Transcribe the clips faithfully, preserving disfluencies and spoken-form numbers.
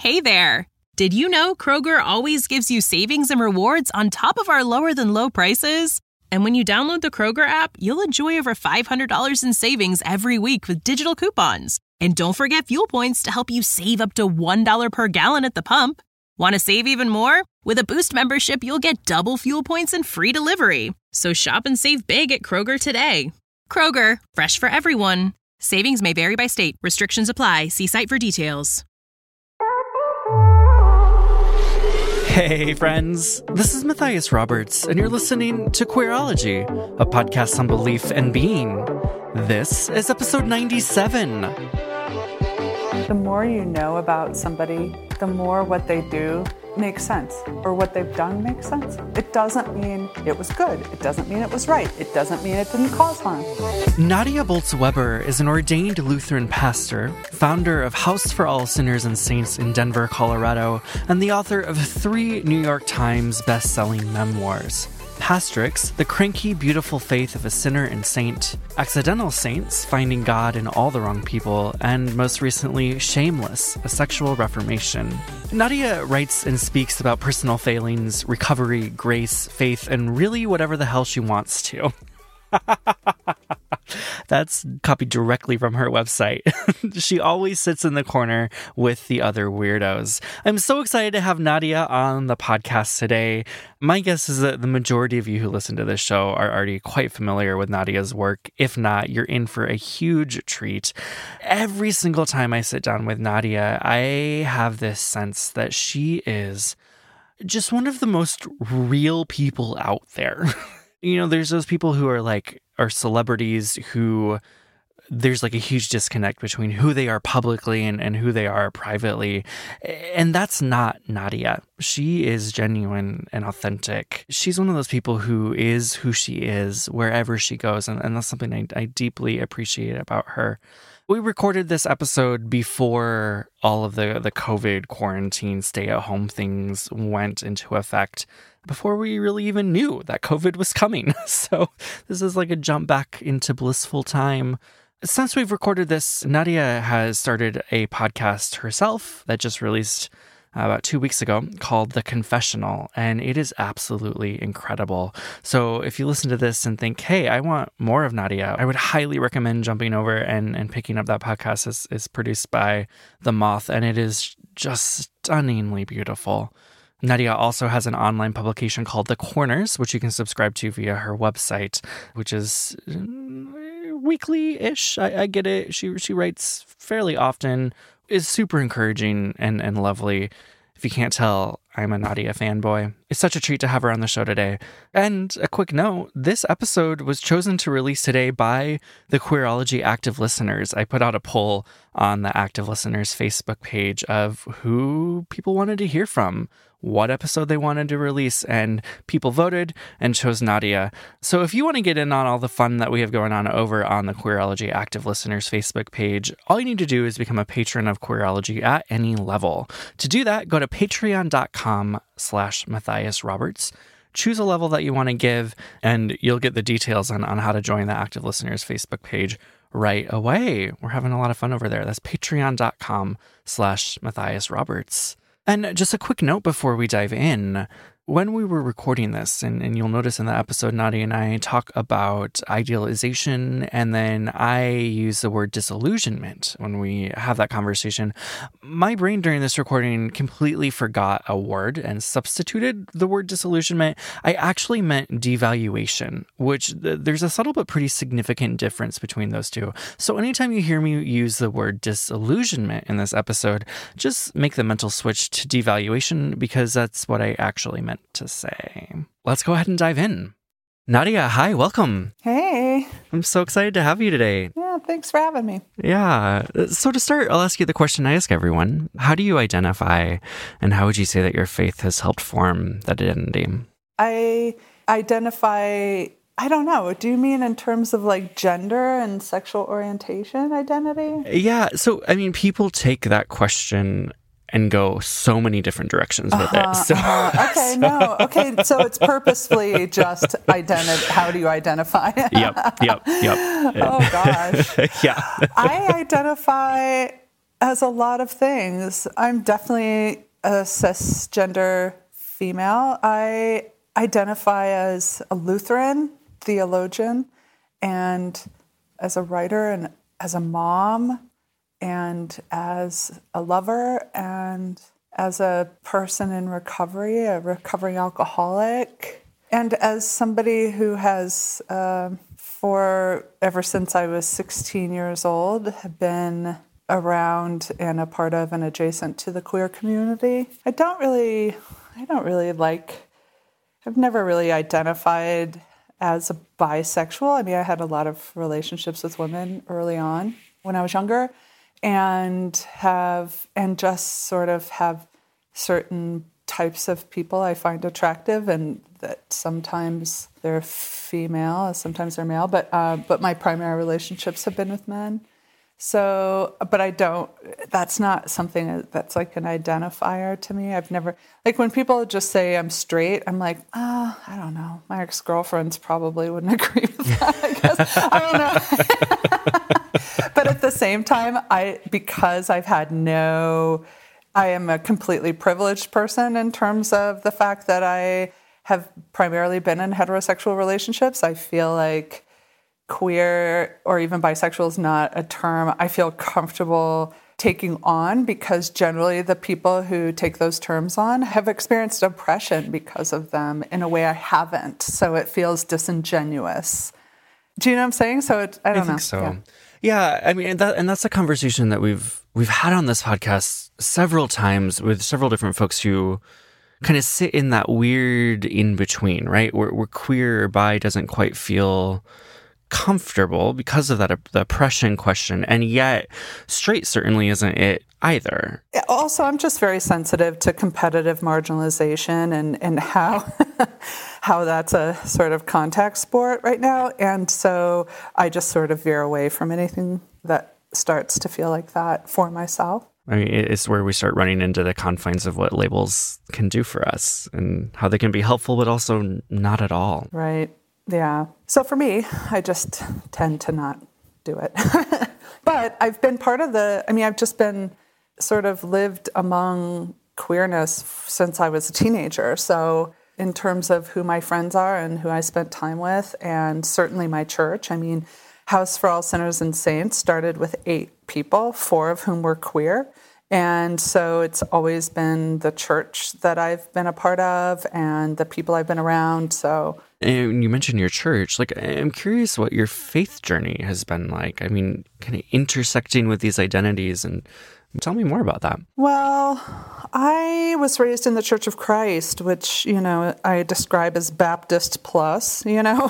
Hey there! Did you know Kroger always gives you savings and rewards on top of our lower-than-low prices? And when you download the Kroger app, you'll enjoy over five hundred dollars in savings every week with digital coupons. And don't forget fuel points to help you save up to one dollar per gallon at the pump. Want to save even more? With a Boost membership, you'll get double fuel points and free delivery. So shop and save big at Kroger today. Kroger, fresh for everyone. Savings may vary by state. Restrictions apply. See site for details. Hey friends, this is Matthias Roberts, and you're listening to Queerology, a podcast on belief and being. This is episode ninety-seven. The more you know about somebody, the more what they do makes sense, or what they've done makes sense. It doesn't mean it was good. It doesn't mean it was right. It doesn't mean it didn't cause harm. Nadia Bolz-Weber is an ordained Lutheran pastor, founder of House for All Sinners and Saints in Denver, Colorado, and the author of three New York Times best-selling memoirs: Pastrix, The Cranky, Beautiful Faith of a Sinner and Saint; Accidental Saints, Finding God in All the Wrong People; and most recently, Shameless, A Sexual Reformation. Nadia writes and speaks about personal failings, recovery, grace, faith, and really whatever the hell she wants to. That's copied directly from her website. She always sits in the corner with the other weirdos. I'm so excited to have Nadia on the podcast today. My guess is that the majority of you who listen to this show are already quite familiar with Nadia's work. If not, you're in for a huge treat. Every single time I sit down with Nadia, I have this sense that she is just one of the most real people out there. You know, there's those people who are like, are celebrities who there's like a huge disconnect between who they are publicly and, and who they are privately. And that's not Nadia. She is genuine and authentic. She's one of those people who is who she is wherever she goes. And, and that's something I, I deeply appreciate about her. We recorded this episode before all of the, the COVID quarantine stay-at-home things went into effect, before we really even knew that COVID was coming. So this is like a jump back into blissful time. Since we've recorded this, Nadia has started a podcast herself that just released about two weeks ago called The Confessional, and it is absolutely incredible. So if you listen to this and think, hey, I want more of Nadia, I would highly recommend jumping over and, and picking up that podcast. It's, it's produced by The Moth, and it is just stunningly beautiful. Nadia also has an online publication called The Corners, which you can subscribe to via her website, which is weekly-ish. I, I get it. She she writes fairly often, is super encouraging and, and lovely. If you can't tell, I'm a Nadia fanboy. It's such a treat to have her on the show today. And a quick note, this episode was chosen to release today by the Queerology Active Listeners. I put out a poll on the Active Listeners Facebook page of who people wanted to hear from, what episode they wanted to release, and people voted and chose Nadia. So if you want to get in on all the fun that we have going on over on the Queerology Active Listeners Facebook page, all you need to do is become a patron of Queerology at any level. To do that, go to patreon.com slash Matthias Roberts. Choose a level that you want to give, and you'll get the details on, on how to join the Active Listeners Facebook page right away. We're having a lot of fun over there. That's patreon.com slash Matthias Roberts. And just a quick note before we dive in. When we were recording this, and, and you'll notice in the episode, Nadia and I talk about idealization, and then I use the word disillusionment when we have that conversation. My brain during this recording completely forgot a word and substituted the word disillusionment. I actually meant devaluation, which th- there's a subtle but pretty significant difference between those two. So anytime you hear me use the word disillusionment in this episode, just make the mental switch to devaluation, because that's what I actually meant to say. Let's go ahead and dive in. Nadia, hi, welcome. Hey. I'm so excited to have you today. Yeah, thanks for having me. Yeah. So to start, I'll ask you the question I ask everyone. How do you identify, and how would you say that your faith has helped form that identity? I identify, I don't know, do you mean in terms of like gender and sexual orientation identity? Yeah. So, I mean, people take that question and go so many different directions with uh-huh, it. So, uh-huh. Okay, so. no. Okay, so it's purposefully just identi- how do you identify? Yep, yep, yep. Oh, gosh. Yeah. I identify as a lot of things. I'm definitely a cisgender female. I identify as a Lutheran theologian and as a writer and as a mom and as a lover and as a person in recovery, a recovering alcoholic, and as somebody who has, uh, for ever since I was sixteen years old, been around and a part of and adjacent to the queer community. I don't really, I don't really like, I've never really identified as a bisexual. I mean, I had a lot of relationships with women early on when I was younger, and have, and just sort of have certain types of people I find attractive, and that sometimes they're female, sometimes they're male, but uh, but my primary relationships have been with men. So, but I don't, that's not something that's like an identifier to me. I've never, like when people just say I'm straight, I'm like, ah, oh, I don't know. My ex-girlfriends probably wouldn't agree with that, I guess. I don't know. But at the same time, I, because I've had no, I am a completely privileged person in terms of the fact that I have primarily been in heterosexual relationships. I feel like queer or even bisexual is not a term I feel comfortable taking on, because generally the people who take those terms on have experienced oppression because of them in a way I haven't. So it feels disingenuous. Do you know what I'm saying? So it, I don't I think know. so. Yeah. Yeah, I mean, and, that, and that's a conversation that we've we've had on this podcast several times with several different folks who kind of sit in that weird in between, right? Where, where queer or bi doesn't quite feel comfortable because of that the oppression question, and yet straight certainly isn't it either. Also, I'm just very sensitive to competitive marginalization and and how how that's a sort of contact sport right now, and so I just sort of veer away from anything that starts to feel like that for myself. I mean, it's where we start running into the confines of what labels can do for us and how they can be helpful, but also not at all. Right. Yeah. So for me, I just tend to not do it. But I've been part of the, I mean, I've just been sort of lived among queerness since I was a teenager. So in terms of who my friends are and who I spent time with, and certainly my church, I mean, House for All Sinners and Saints started with eight people, four of whom were queer. And so it's always been the church that I've been a part of and the people I've been around. So, and you mentioned your church. Like, I'm curious what your faith journey has been like. I mean, kind of intersecting with these identities, and tell me more about that. Well, I was raised in the Church of Christ, which, you know, I describe as Baptist plus, you know.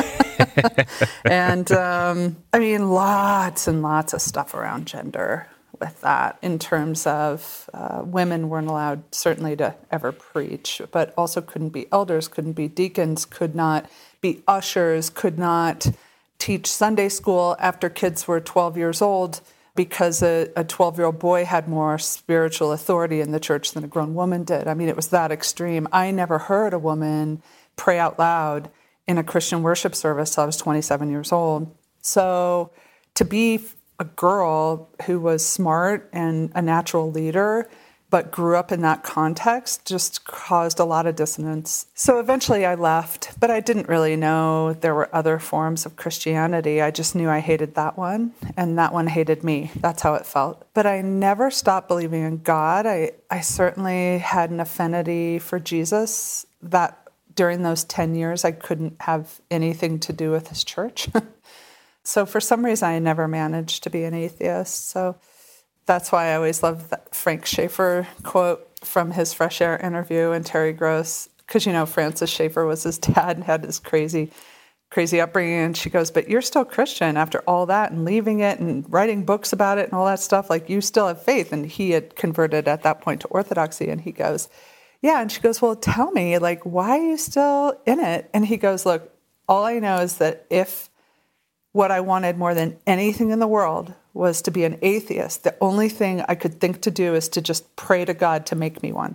And um, I mean, lots and lots of stuff around gender with that, in terms of uh, women weren't allowed certainly to ever preach, but also couldn't be elders, couldn't be deacons, could not be ushers, could not teach Sunday school after kids were twelve years old, because a, a twelve-year-old boy had more spiritual authority in the church than a grown woman did. I mean, it was that extreme. I never heard a woman pray out loud in a Christian worship service till I was twenty-seven years old. So to be a girl who was smart and a natural leader, but grew up in that context, just caused a lot of dissonance. So eventually I left, but I didn't really know there were other forms of Christianity. I just knew I hated that one, and that one hated me. That's how it felt. But I never stopped believing in God. I, I certainly had an affinity for Jesus. That during those ten years, I couldn't have anything to do with his church. So for some reason, I never managed to be an atheist. So that's why I always love that Frank Schaeffer quote from his Fresh Air interview and Terry Gross, because, you know, Francis Schaeffer was his dad and had this crazy, crazy upbringing. And she goes, but you're still Christian after all that and leaving it and writing books about it and all that stuff. Like, you still have faith. And he had converted at that point to Orthodoxy. And he goes, yeah. And she goes, well, tell me, like, why are you still in it? And he goes, look, all I know is that if what I wanted more than anything in the world was to be an atheist, the only thing I could think to do is to just pray to God to make me one.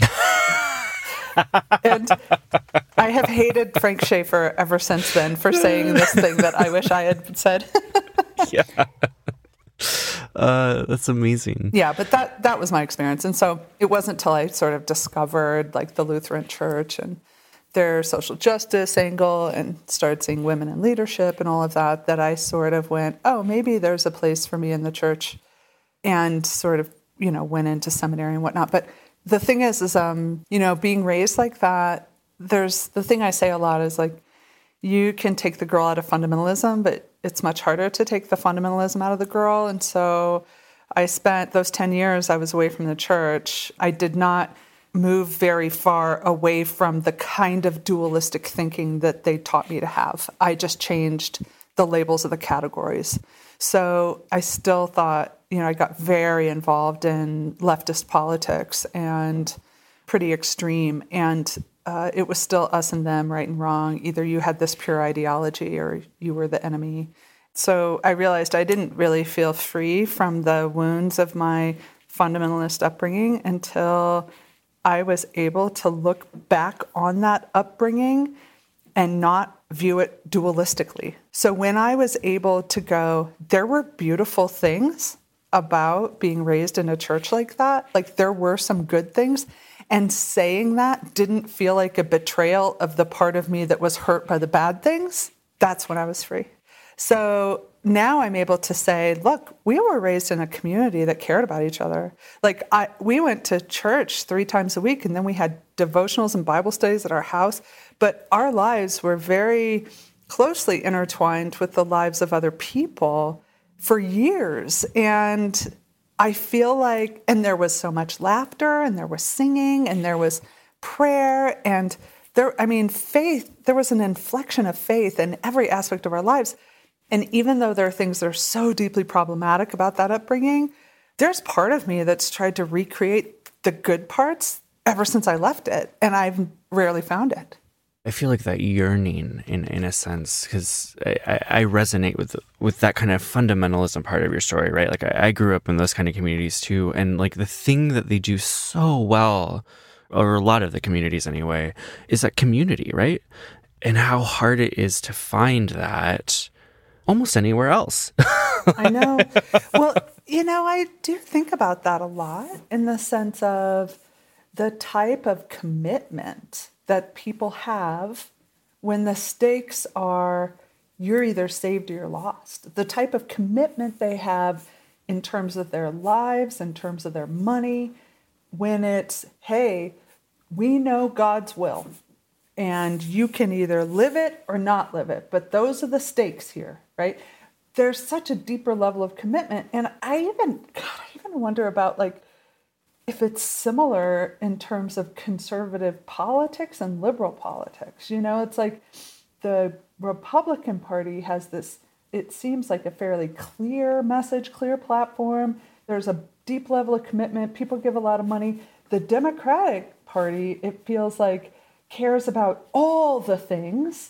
And I have hated Frank Schaeffer ever since then for saying this thing that I wish I had said. Yeah. Uh, that's amazing. Yeah, but that that was my experience. And so it wasn't until I sort of discovered like the Lutheran Church and their social justice angle and started seeing women in leadership and all of that, that I sort of went, oh, maybe there's a place for me in the church, and sort of, you know, went into seminary and whatnot. But the thing is, is, um, you know, being raised like that, there's the thing I say a lot is like, you can take the girl out of fundamentalism, but it's much harder to take the fundamentalism out of the girl. And so I spent those ten years I was away from the church. I did not move very far away from the kind of dualistic thinking that they taught me to have. I just changed the labels of the categories. So I still thought, you know, I got very involved in leftist politics and pretty extreme. And uh, it was still us and them, right and wrong. Either you had this pure ideology or you were the enemy. So I realized I didn't really feel free from the wounds of my fundamentalist upbringing until I was able to look back on that upbringing and not view it dualistically. So when I was able to go, there were beautiful things about being raised in a church like that. Like there were some good things. And saying that didn't feel like a betrayal of the part of me that was hurt by the bad things. That's when I was free. So now I'm able to say, look, we were raised in a community that cared about each other. Like I, we went to church three times a week, and then we had devotionals and Bible studies at our house. But our lives were very closely intertwined with the lives of other people for years. And I feel like, and there was so much laughter, and there was singing, and there was prayer, and there, I mean, faith, there was an inflection of faith in every aspect of our lives. And even though there are things that are so deeply problematic about that upbringing, there's part of me that's tried to recreate the good parts ever since I left it, and I've rarely found it. I feel like that yearning, in in a sense, because I, I resonate with with that kind of fundamentalism part of your story, right? Like I, I grew up in those kind of communities too, and like the thing that they do so well, or a lot of the communities anyway, is that community, right? And how hard it is to find that almost anywhere else. I know. Well, you know, I do think about that a lot in the sense of the type of commitment that people have when the stakes are you're either saved or you're lost. The type of commitment they have in terms of their lives, in terms of their money, when it's, hey, we know God's will, and you can either live it or not live it, but those are the stakes here, right? There's such a deeper level of commitment. And I even, God, I even wonder about like, if it's similar in terms of conservative politics and liberal politics. You know, it's like the Republican Party has this, it seems like a fairly clear message, clear platform. There's a deep level of commitment. People give a lot of money. The Democratic Party, it feels like, cares about all the things,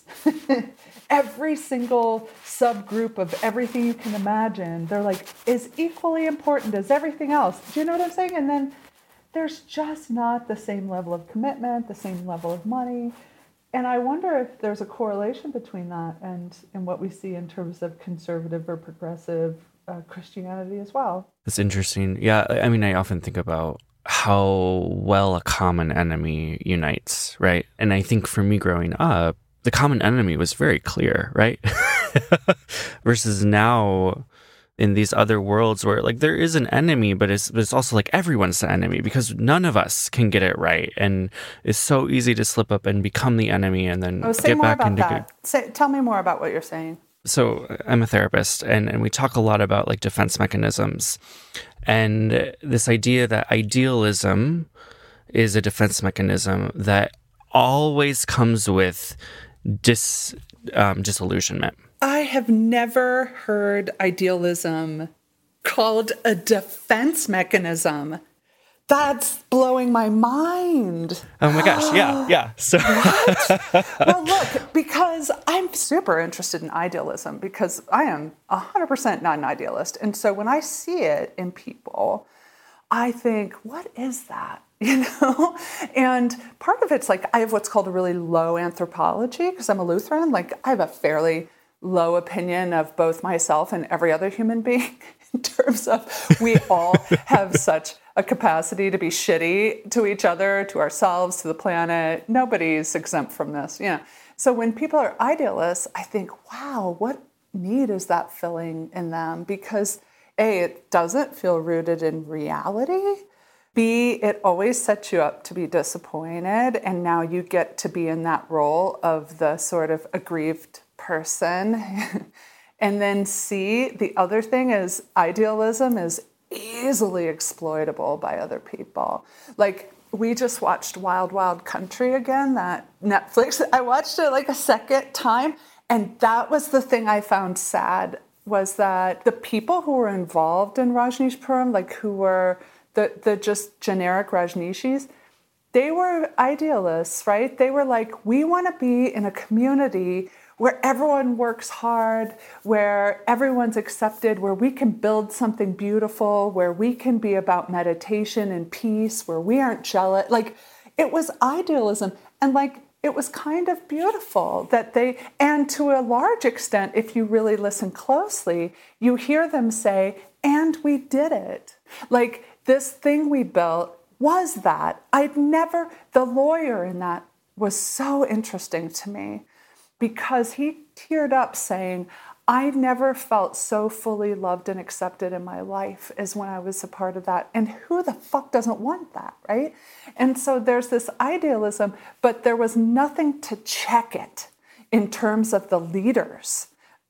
every single subgroup of everything you can imagine. They're like, is equally important as everything else. Do you know what I'm saying? And then there's just not the same level of commitment, the same level of money. And I wonder if there's a correlation between that and, and what we see in terms of conservative or progressive uh, Christianity as well. That's interesting. Yeah, I mean, I often think about how well a common enemy unites, right? And I think for me growing up, the common enemy was very clear, right? Versus now in these other worlds where like there is an enemy, but it's, but it's also like everyone's the enemy because none of us can get it right. And it's so easy to slip up and become the enemy and then oh, say get more back about into that. Good. Say, tell me more about what you're saying. So I'm a therapist, and, and we talk a lot about like defense mechanisms and this idea that idealism is a defense mechanism that always comes with dis, um, disillusionment. I have never heard idealism called a defense mechanism. That's blowing my mind. Oh my gosh, yeah, yeah. So what? Well, look, because I'm super interested in idealism because I am one hundred percent not an idealist. And so when I see it in people, I think, what is that? You know? And part of it's like I have what's called a really low anthropology because I'm a Lutheran. Like I have a fairly low opinion of both myself and every other human being. in terms of we all have such a capacity to be shitty to each other, to ourselves, to the planet. Nobody's exempt from this. Yeah. So when people are idealists, I think, wow, what need is that filling in them? Because A, it doesn't feel rooted in reality. B, it always sets you up to be disappointed. And now you get to be in that role of the sort of aggrieved person. And then C, the other thing is idealism is easily exploitable by other people. Like, we just watched Wild Wild Country again, that Netflix. I watched it like a second time. And that was the thing I found sad, was that the people who were involved in Rajneeshpuram, like who were the, the just generic Rajneeshis, they were idealists, right? They were like, we want to be in a community where everyone works hard, where everyone's accepted, where we can build something beautiful, where we can be about meditation and peace, where we aren't jealous. Like, it was idealism. And like, it was kind of beautiful that they, and to a large extent, if you really listen closely, you hear them say, and we did it. Like, this thing we built was that. I'd never, the lawyer in that was so interesting to me, because he teared up saying, I never felt so fully loved and accepted in my life as when I was a part of that. And who the fuck doesn't want that, right? And so there's this idealism, but there was nothing to check it in terms of the leaders.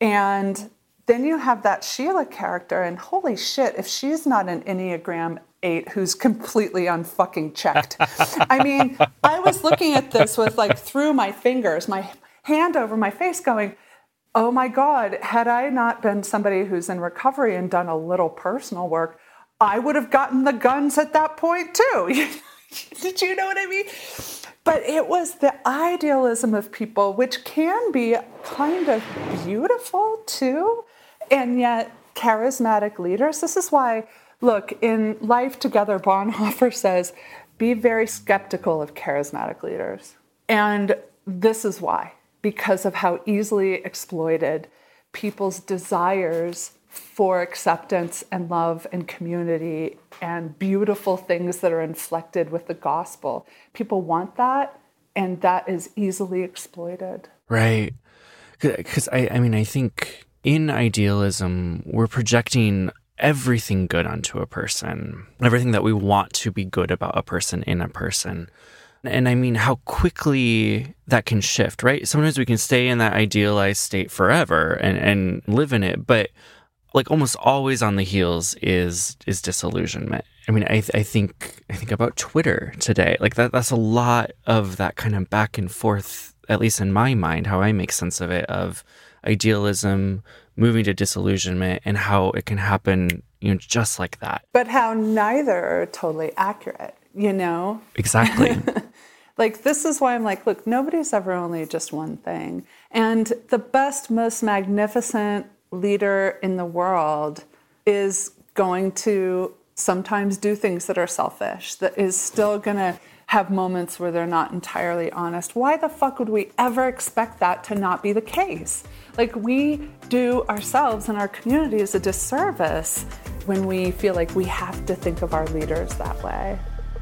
And then you have that Sheila character, and holy shit, if she's not an Enneagram eight who's completely unfucking checked. I mean, I was looking at this with like through my fingers, my hand over my face going, oh my God, had I not been somebody who's in recovery and done a little personal work, I would have gotten the guns at that point too. Did you know what I mean? But it was the idealism of people, which can be kind of beautiful too, and yet charismatic leaders. This is why, look, in Life Together, Bonhoeffer says, be very skeptical of charismatic leaders. And this is why. Because of how easily exploited people's desires for acceptance and love and community and beautiful things that are inflected with the gospel. People want that, and that is easily exploited. Right. Because, I, I mean, I think in idealism, we're projecting everything good onto a person, everything that we want to be good about a person in a person. And I mean, how quickly that can shift, right? Sometimes we can stay in that idealized state forever and, and live in it, but like almost always on the heels is is disillusionment. I mean, I I think I think about Twitter today. Like that that's a lot of that kind of back and forth, at least in my mind, how I make sense of it, of idealism moving to disillusionment and how it can happen, you know, just like that. But how neither are totally accurate, you know? Exactly. Like, this is why I'm like, look, nobody's ever only just one thing. And the best, most magnificent leader in the world is going to sometimes do things that are selfish, that is still going to have moments where they're not entirely honest. Why the fuck would we ever expect that to not be the case? Like, we do ourselves and our communities a disservice when we feel like we have to think of our leaders that way.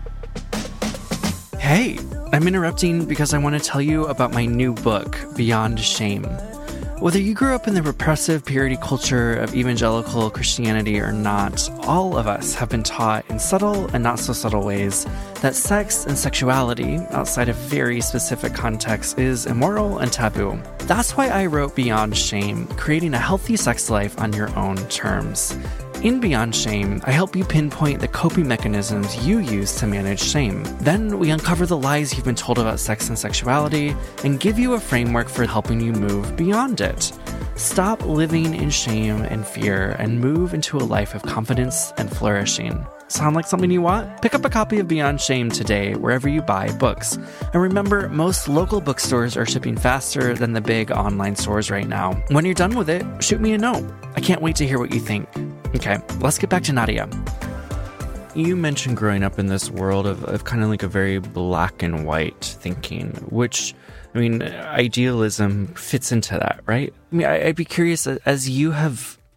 Hey, I'm interrupting because I want to tell you about my new book, Beyond Shame. Whether you grew up in the repressive purity culture of evangelical Christianity or not, all of us have been taught in subtle and not so subtle ways that sex and sexuality, outside of very specific contexts, is immoral and taboo. That's why I wrote Beyond Shame, creating a healthy sex life on your own terms. In Beyond Shame, I help you pinpoint the coping mechanisms you use to manage shame. Then we uncover the lies you've been told about sex and sexuality and give you a framework for helping you move beyond it. Stop living in shame and fear and move into a life of confidence and flourishing. Sound like something you want? Pick up a copy of Beyond Shame today, wherever you buy books. And remember, most local bookstores are shipping faster than the big online stores right now. When you're done with it, shoot me a note. I can't wait to hear what you think. Okay, let's get back to Nadia. You mentioned growing up in this world of, of kind of like a very black and white thinking, which, I mean, idealism fits into that, right? I mean, I, I'd be curious, as you have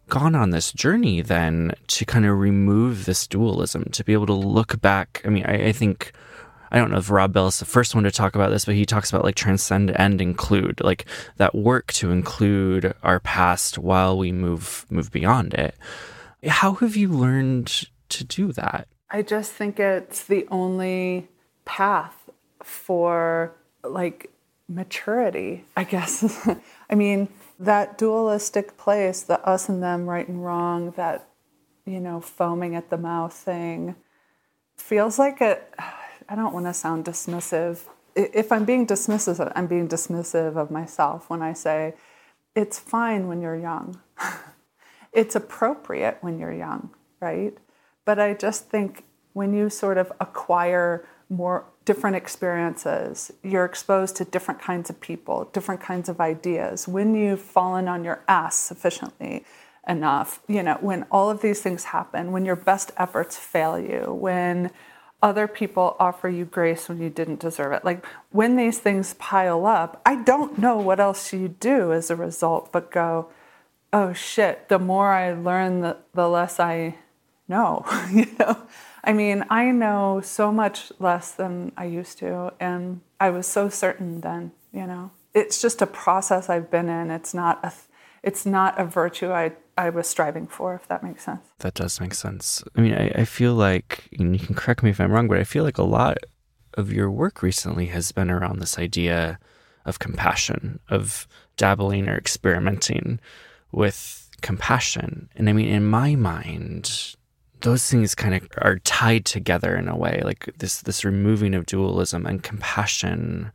gone on this journey then to kind of remove this dualism, to be able to look back. I mean, I, I think, I don't know if Rob Bell is the first one to talk about this, but he talks about like transcend and include, like that work to include our past while we move move beyond it. How have you learned to do that? I just think it's the only path for like maturity, I guess. I mean, that dualistic place, the us and them, right and wrong, that, you know, foaming at the mouth thing, feels like a, I don't want to sound dismissive. If I'm being dismissive, I'm being dismissive of myself when I say, it's fine when you're young. It's appropriate when you're young, right? But I just think when you sort of acquire more different experiences, you're exposed to different kinds of people, different kinds of ideas. When you've fallen on your ass sufficiently enough, you know, when all of these things happen, when your best efforts fail you, when other people offer you grace when you didn't deserve it, like when these things pile up, I don't know what else you do as a result but go, oh shit, the more I learn, the, the less I know, you know? I mean, I know so much less than I used to, and I was so certain then, you know? It's just a process I've been in. It's not a, it's not a virtue I, I was striving for, if that makes sense. That does make sense. I mean, I, I feel like, and you can correct me if I'm wrong, but I feel like a lot of your work recently has been around this idea of compassion, of dabbling or experimenting with compassion. And I mean, in my mind, those things kind of are tied together in a way, like this this removing of dualism and compassion.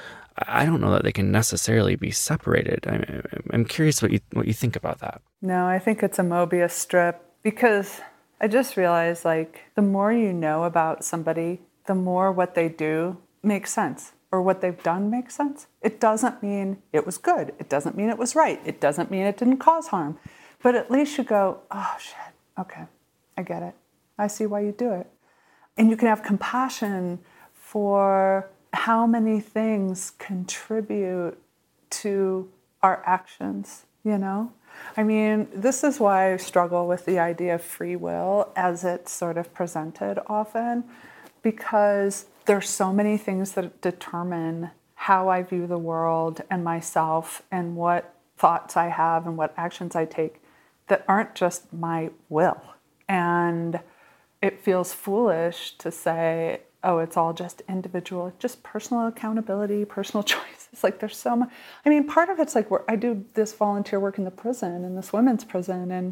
I don't know that they can necessarily be separated. I'm, I'm curious what you what you think about that. No, I think it's a Mobius strip, because I just realized, like, the more you know about somebody, the more what they do makes sense, or what they've done makes sense. It doesn't mean it was good. It doesn't mean it was right. It doesn't mean it didn't cause harm. But at least you go, oh, shit, okay, I get it. I see why you do it. And you can have compassion for how many things contribute to our actions, you know? I mean, this is why I struggle with the idea of free will as it's sort of presented often, because there's so many things that determine how I view the world and myself and what thoughts I have and what actions I take that aren't just my will. And it feels foolish to say, oh, it's all just individual, just personal accountability, personal choices. Like there's so much. I mean, part of it's like where I do this volunteer work in the prison, in this women's prison. And,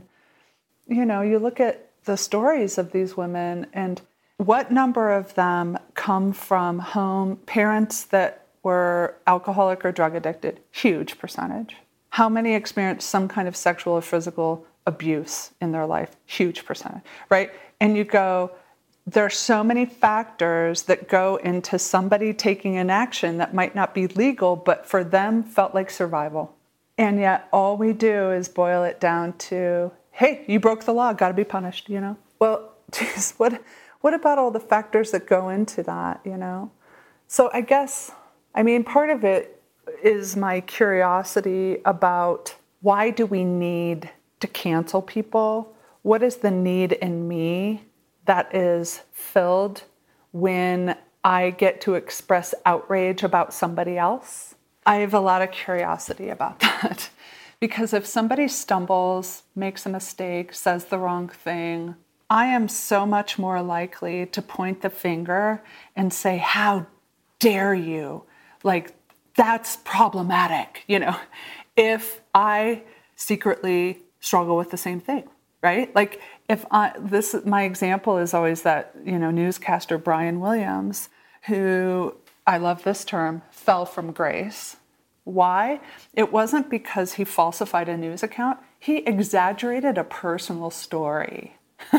you know, you look at the stories of these women and what number of them come from home, parents that were alcoholic or drug addicted? Huge percentage. How many experienced some kind of sexual or physical abuse in their life? Huge percentage, right? And you go, there are so many factors that go into somebody taking an action that might not be legal, but for them felt like survival. And yet all we do is boil it down to, hey, you broke the law, got to be punished, you know? Well, geez, what, what about all the factors that go into that, you know? So I guess, I mean, part of it is my curiosity about why do we need to cancel people? What is the need in me that is filled when I get to express outrage about somebody else? I have a lot of curiosity about that. Because if somebody stumbles, makes a mistake, says the wrong thing, I am so much more likely to point the finger and say, how dare you? Like, that's problematic, you know, if I secretly struggle with the same thing, right? Like, if I, this, my example is always that, you know, newscaster Brian Williams, who, I love this term, fell from grace. Why? It wasn't because he falsified a news account. He exaggerated a personal story.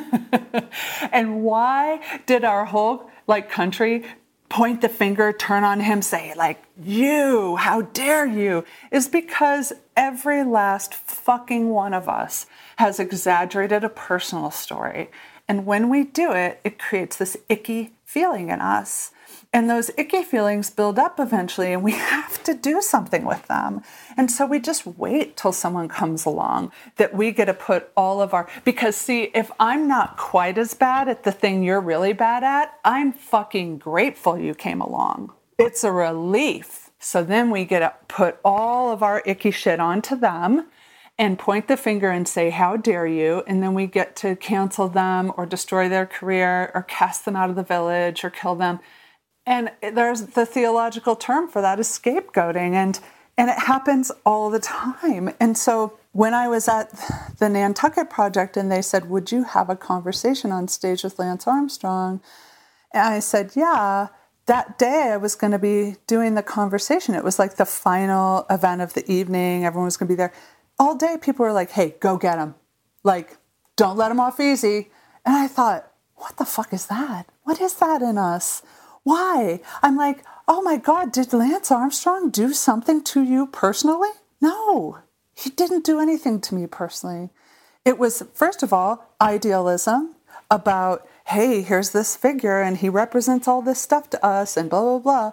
And why did our whole, like, country point the finger, turn on him, say, like, you, how dare you? Is because every last fucking one of us has exaggerated a personal story. And when we do it, it creates this icky feeling in us. And those icky feelings build up eventually, and we have to do something with them. And so we just wait till someone comes along that we get to put all of our, because see, if I'm not quite as bad at the thing you're really bad at, I'm fucking grateful you came along. It's a relief. So then we get to put all of our icky shit onto them and point the finger and say, how dare you? And then we get to cancel them or destroy their career or cast them out of the village or kill them. And there's the theological term for that is scapegoating. And, and it happens all the time. And so when I was at the Nantucket Project and they said, would you have a conversation on stage with Lance Armstrong? And I said, yeah. That day I was going to be doing the conversation. It was like the final event of the evening. Everyone was going to be there. All day people were like, hey, go get him. Like, don't let him off easy. And I thought, what the fuck is that? What is that in us? Why? I'm like, oh my God, did Lance Armstrong do something to you personally? No, he didn't do anything to me personally. It was, first of all, idealism about, hey, here's this figure and he represents all this stuff to us and blah, blah, blah.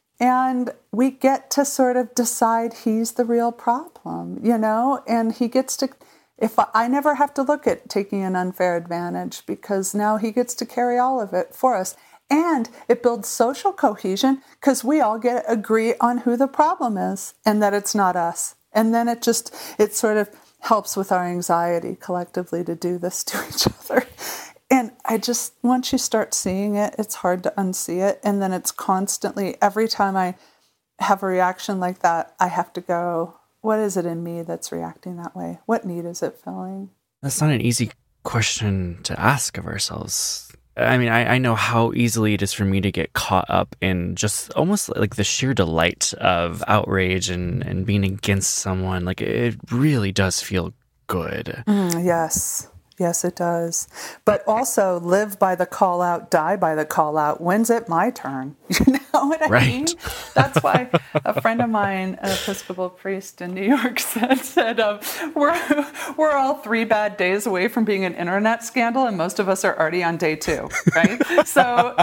And we get to sort of decide he's the real problem, you know, and he gets to, if I, I never have to look at taking an unfair advantage because now he gets to carry all of it for us. And it builds social cohesion because we all get agree on who the problem is and that it's not us. And then it just, it sort of helps with our anxiety collectively to do this to each other. And I just, once you start seeing it, it's hard to unsee it. And then it's constantly, every time I have a reaction like that, I have to go, what is it in me that's reacting that way? What need is it filling? That's not an easy question to ask of ourselves. I mean, I, I know how easily it is for me to get caught up in just almost like the sheer delight of outrage and, and being against someone. Like, it really does feel good. Mm, yes. Yes, it does. But also live by the call out, die by the call out. When's it my turn? You know what I right. mean? That's why a friend of mine, an Episcopal priest in New York, said, said um, we're, we're all three bad days away from being an internet scandal, and most of us are already on day two, right? So...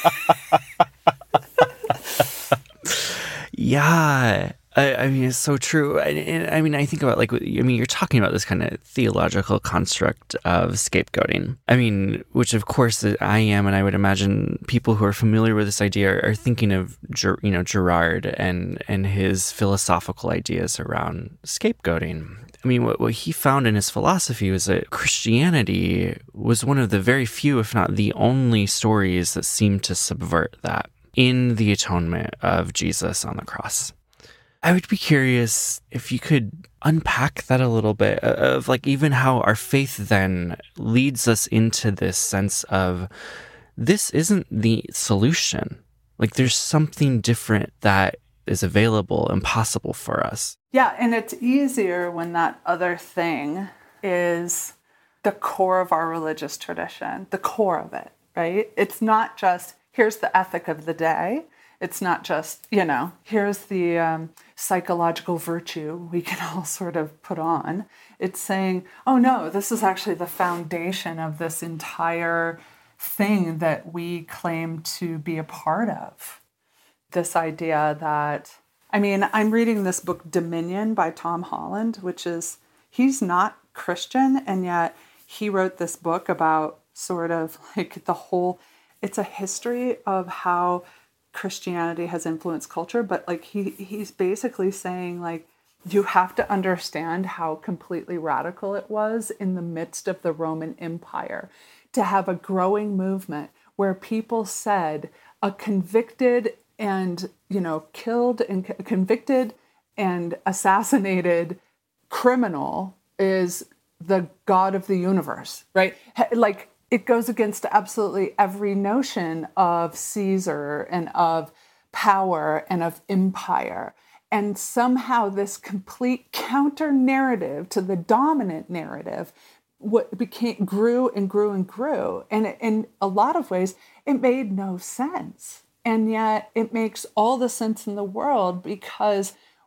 yeah. I, I mean, it's so true. I, and, I mean, I think about like, I mean, you're talking about this kind of theological construct of scapegoating. I mean, which of course I am, and I would imagine people who are familiar with this idea are, are thinking of, you know, Girard and and his philosophical ideas around scapegoating. I mean, what, what he found in his philosophy was that Christianity was one of the very few, if not the only stories that seemed to subvert that in the atonement of Jesus on the cross. I would be curious if you could unpack that a little bit of like even how our faith then leads us into this sense of this isn't the solution. Like there's something different that is available and possible for us. Yeah, and it's easier when that other thing is the core of our religious tradition, the core of it, right? It's not just, here's the ethic of the day. It's not just, you know, here's the um, psychological virtue we can all sort of put on. It's saying, oh no, this is actually the foundation of this entire thing that we claim to be a part of. This idea that, I mean, I'm reading this book Dominion by Tom Holland, which is, he's not Christian, and yet he wrote this book about sort of like the whole, it's a history of how Christianity has influenced culture, but like he he's basically saying like you have to understand how completely radical it was in the midst of the Roman Empire to have a growing movement where people said a convicted and, you know, killed and co- convicted and assassinated criminal is the God of the universe, right? Like it goes against absolutely every notion of Caesar and of power and of empire. And somehow this complete counter narrative to the dominant narrative what became grew and grew and grew. And in a lot of ways, it made no sense. And yet it makes all the sense in the world because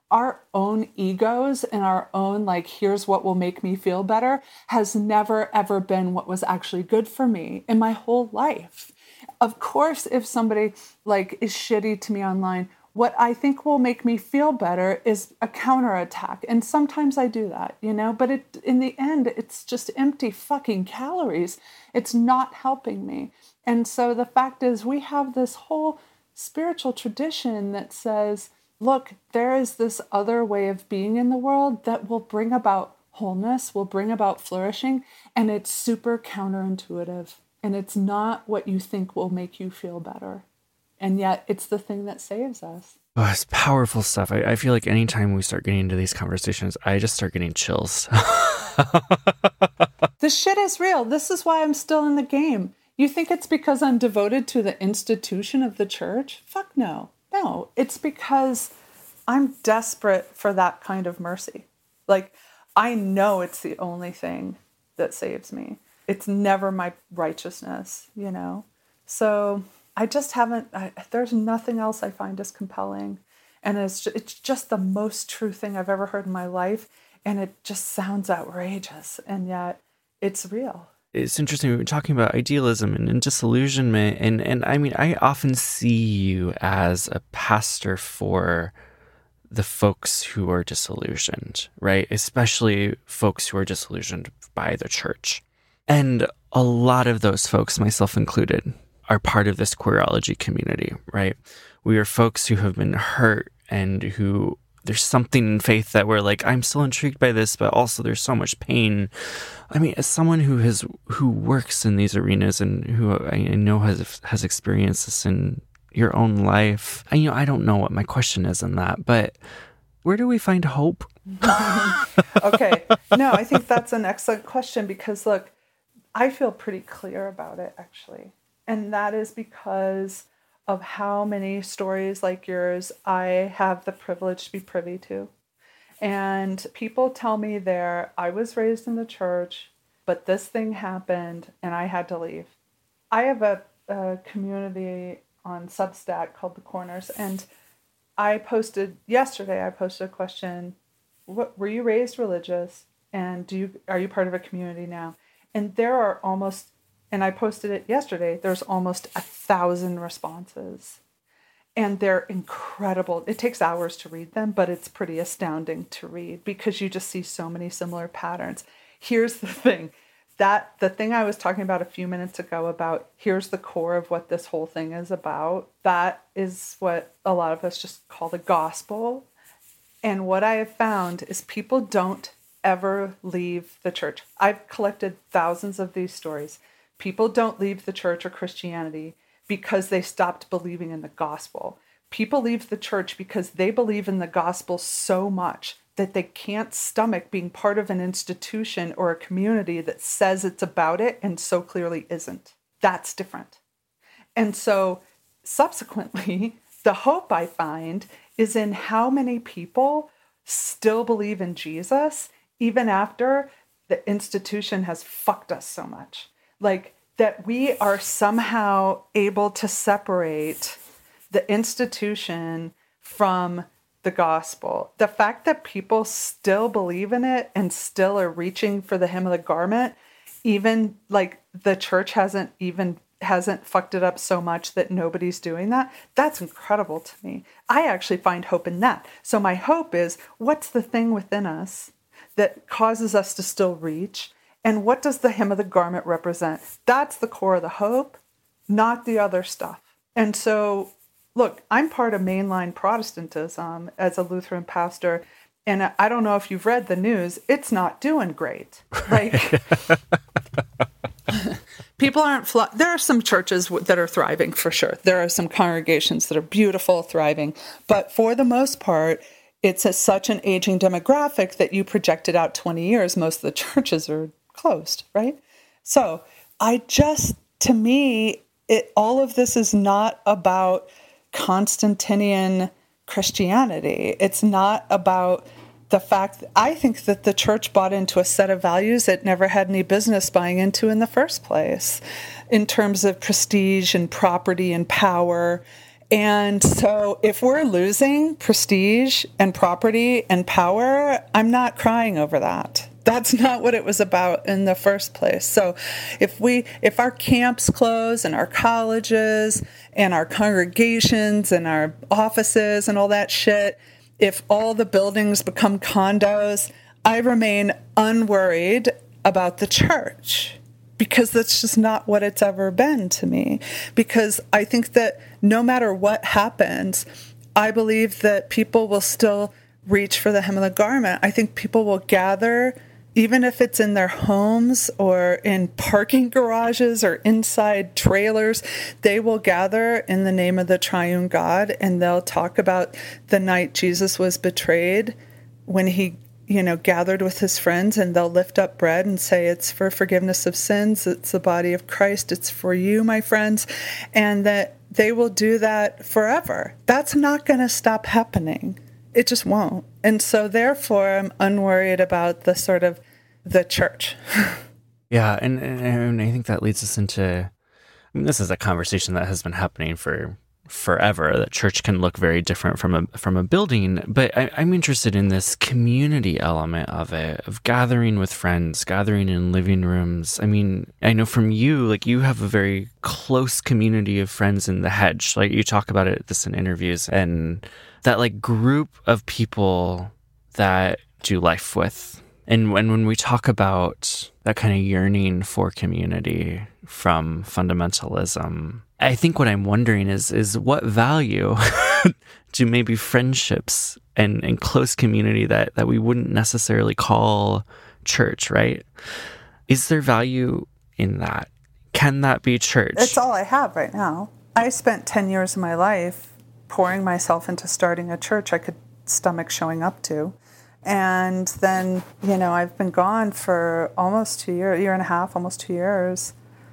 our own egos and our own, like, here's what will make me feel better, has never, ever been what was actually good for me in my whole life. Of course, if somebody like is shitty to me online, what I think will make me feel better is a counterattack. And sometimes I do that, you know, but it, in the end, it's just empty fucking calories. It's not helping me. And so the fact is, we have this whole spiritual tradition that says, look, there is this other way of being in the world that will bring about wholeness, will bring about flourishing, and it's super counterintuitive. And it's not what you think will make you feel better. And yet it's the thing that saves us. Oh, it's powerful stuff. I, I feel like anytime we start getting into these conversations, I just start getting chills. This shit is real. This is why I'm still in the game. You think it's because I'm devoted to the institution of the church? Fuck no. No, it's because I'm desperate for that kind of mercy. Like, I know it's the only thing that saves me. It's never my righteousness, you know? So I just haven't, I, there's nothing else I find as compelling. And it's just, it's just the most true thing I've ever heard in my life. And it just sounds outrageous. And yet it's real. It's interesting. We've been talking about idealism and, and disillusionment. And, and I mean, I often see you as a pastor for the folks who are disillusioned, right? Especially folks who are disillusioned by the church. And a lot of those folks, myself included, are part of this Queerology community, right? We are folks who have been hurt and who there's something in faith that we're like, I'm still intrigued by this, but also there's so much pain. I mean, as someone who has who works in these arenas and who I know has has experienced this in your own life, I, you know, I don't know what my question is on that, but where do we find hope? Okay. No, I think that's an excellent question because, look, I feel pretty clear about it, actually. And that is because of how many stories like yours I have the privilege to be privy to. And people tell me there, I was raised in the church, but this thing happened and I had to leave. I have a, a community on Substack called The Corners, and I posted, yesterday I posted a question, what, were you raised religious? And do you are you part of a community now? And there are almost, and I posted it yesterday, there's almost a thousand responses. And they're incredible. It takes hours to read them, but it's pretty astounding to read because you just see so many similar patterns. Here's the thing. That the thing I was talking about a few minutes ago about here's the core of what this whole thing is about. That is what a lot of us just call the gospel. And what I have found is people don't ever leave the church. I've collected thousands of these stories. People don't leave the church or Christianity because they stopped believing in the gospel. People leave the church because they believe in the gospel so much that they can't stomach being part of an institution or a community that says it's about it and so clearly isn't. That's different. And so subsequently, the hope I find is in how many people still believe in Jesus even after the institution has fucked us so much. Like, that we are somehow able to separate the institution from the gospel. The fact that people still believe in it and still are reaching for the hem of the garment, even like the church hasn't even hasn't fucked it up so much that nobody's doing that, that's incredible to me. I actually find hope in that. So my hope is, what's the thing within us that causes us to still reach? And what does the hem of the garment represent? That's the core of the hope, not the other stuff. And so, look, I'm part of mainline Protestantism as a Lutheran pastor, and I don't know if you've read the news, it's not doing great. Like, people aren't, fl- there are some churches that are thriving for sure. There are some congregations that are beautiful, thriving. But for the most part, it's a, such an aging demographic that you project it out twenty years, most of the churches are closed, right? So I just, to me, it, all of this is not about Constantinian Christianity. It's not about the fact that I think that the church bought into a set of values it never had any business buying into in the first place, in terms of prestige and property and power. And so if we're losing prestige and property and power, I'm not crying over that. That's not what it was about in the first place. So if we, if our camps close and our colleges and our congregations and our offices and all that shit, if all the buildings become condos, I remain unworried about the church, because that's just not what it's ever been to me. Because I think that no matter what happens, I believe that people will still reach for the hem of the garment. I think people will gather, even if it's in their homes or in parking garages or inside trailers, they will gather in the name of the triune God, and they'll talk about the night Jesus was betrayed, when he you know, gathered with his friends, and they'll lift up bread and say, it's for forgiveness of sins. It's the body of Christ. It's for you, my friends. And that they will do that forever. That's not going to stop happening. It just won't. And so therefore, I'm unworried about the sort of the church. Yeah. And, and, and I think that leads us into, I mean, this is a conversation that has been happening for forever. That church can look very different from a from a building, but I, I'm interested in this community element of it, of gathering with friends, gathering in living rooms. I mean, I know from you, like you have a very close community of friends in the Hedge. Like you talk about it this in interviews, and that like group of people that do life with. And when when we talk about that kind of yearning for community from fundamentalism, I think what I'm wondering is is what value do maybe friendships and, and close community that, that we wouldn't necessarily call church, right? Is there value in that? Can that be church? It's all I have right now. I spent ten years of my life pouring myself into starting a church I could stomach showing up to. And then, you know, I've been gone for almost two years, year and a half, almost two years.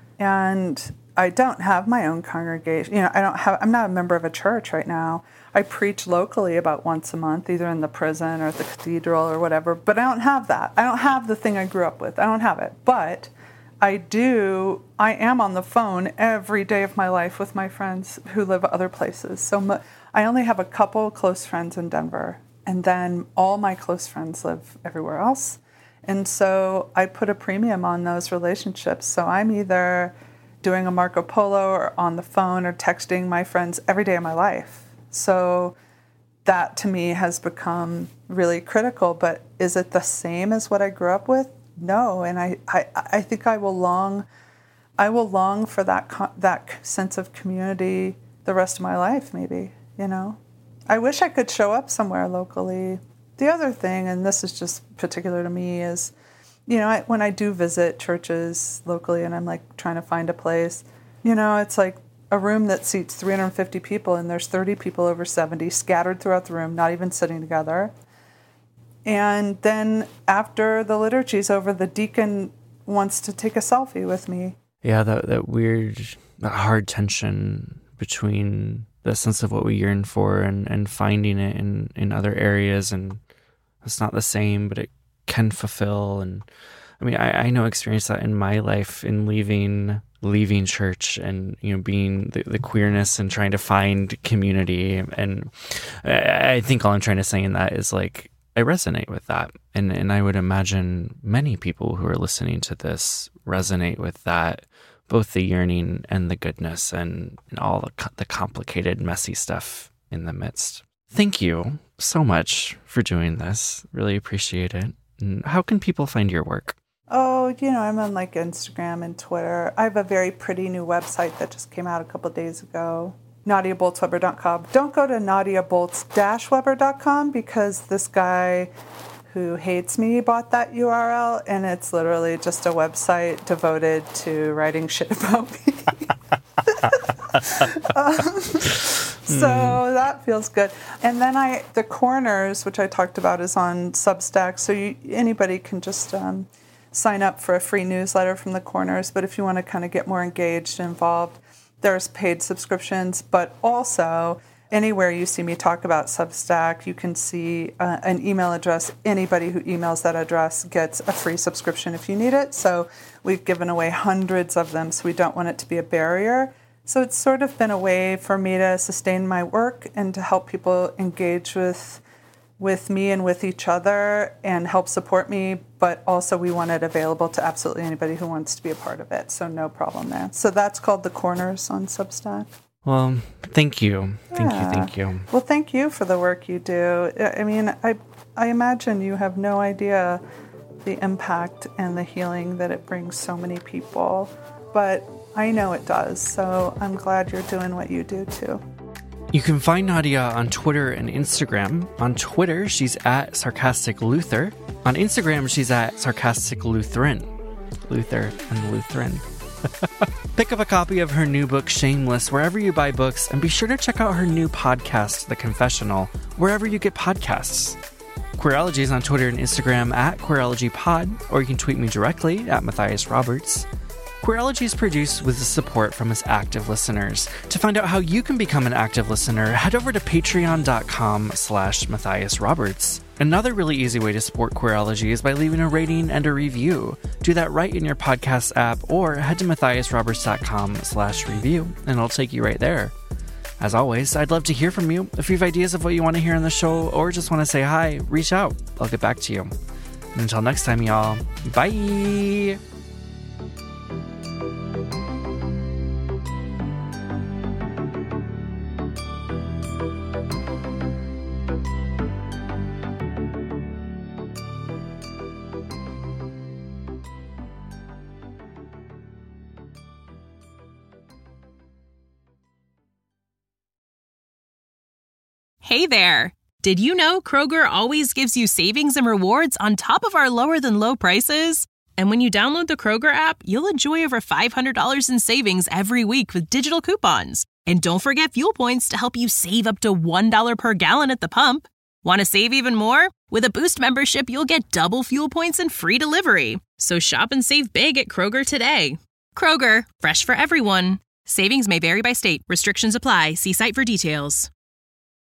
And I don't have my own congregation. You know, I don't have, I'm not a member of a church right now. I preach locally about once a month, either in the prison or at the cathedral or whatever, but I don't have that. I don't have the thing I grew up with. I don't have it. But I do, I am on the phone every day of my life with my friends who live other places. So my, I only have a couple close friends in Denver, and then all my close friends live everywhere else. And so I put a premium on those relationships. So I'm either doing a Marco Polo or on the phone or texting my friends every day of my life. So that to me has become really critical. But is it the same as what I grew up with? No. And I, I, I think I will long, I will long for that co- that sense of community the rest of my life, maybe, you know. I wish I could show up somewhere locally. The other thing, and this is just particular to me, is, you know, I, when I do visit churches locally and I'm like trying to find a place, you know, it's like a room that seats three hundred fifty people and there's thirty people over seventy scattered throughout the room, not even sitting together. And then after the liturgy's over, the deacon wants to take a selfie with me. Yeah, that that weird, that hard tension between the sense of what we yearn for and, and finding it in, in other areas, and it's not the same, but it can fulfill. And I mean, I, I know experience that in my life in leaving leaving church and, you know, being the, the queerness and trying to find community. And I, I think all I'm trying to say in that is like, I resonate with that. And, and I would imagine many people who are listening to this resonate with that, both the yearning and the goodness and, and all the, co- the complicated, messy stuff in the midst. Thank you so much for doing this. Really appreciate it. And how can people find your work? Oh, you know, I'm on like Instagram and Twitter. I have a very pretty new website that just came out a couple of days ago, nadia bolz weber dot com. Don't go to nadia bolz weber dot com because this guy who hates me bought that U R L, and it's literally just a website devoted to writing shit about me. um, so mm. that feels good. And then I, the Corners, which I talked about, is on Substack, so you, anybody can just um, sign up for a free newsletter from the Corners. But if you want to kind of get more engaged and involved, there's paid subscriptions, but also anywhere you see me talk about Substack, you can see uh, an email address. Anybody who emails that address gets a free subscription if you need it. So we've given away hundreds of them, so we don't want it to be a barrier. So it's sort of been a way for me to sustain my work and to help people engage with with me and with each other and help support me, but also we want it available to absolutely anybody who wants to be a part of it. So no problem there. So that's called The Corners on Substack. Well, thank you. Thank yeah. you, thank you. Well, thank you for the work you do. I mean, I I imagine you have no idea the impact and the healing that it brings so many people, but I know it does. So I'm glad you're doing what you do too. You can find Nadia on Twitter and Instagram. On Twitter, she's at Sarcastic Luther. On Instagram, she's at Sarcastic Lutheran. Luther and Lutheran. Pick up a copy of her new book, Shameless, wherever you buy books, and be sure to check out her new podcast, The Confessional, wherever you get podcasts. Queerology is on Twitter and Instagram at QueerologyPod, or you can tweet me directly at Matthias Roberts. Queerology is produced with the support from its active listeners. To find out how you can become an active listener, head over to patreon.com slash Matthias Roberts. Another really easy way to support Queerology is by leaving a rating and a review. Do that right in your podcast app or head to matthiasroberts.com slash review and it'll take you right there. As always, I'd love to hear from you. If you have ideas of what you want to hear on the show or just want to say hi, reach out. I'll get back to you. And until next time, y'all, bye! Hey there! Did you know Kroger always gives you savings and rewards on top of our lower than low prices? And when you download the Kroger app, you'll enjoy over five hundred dollars in savings every week with digital coupons. And don't forget fuel points to help you save up to one dollar per gallon at the pump. Want to save even more? With a Boost membership, you'll get double fuel points and free delivery. So shop and save big at Kroger today. Kroger, fresh for everyone. Savings may vary by state. Restrictions apply. See site for details.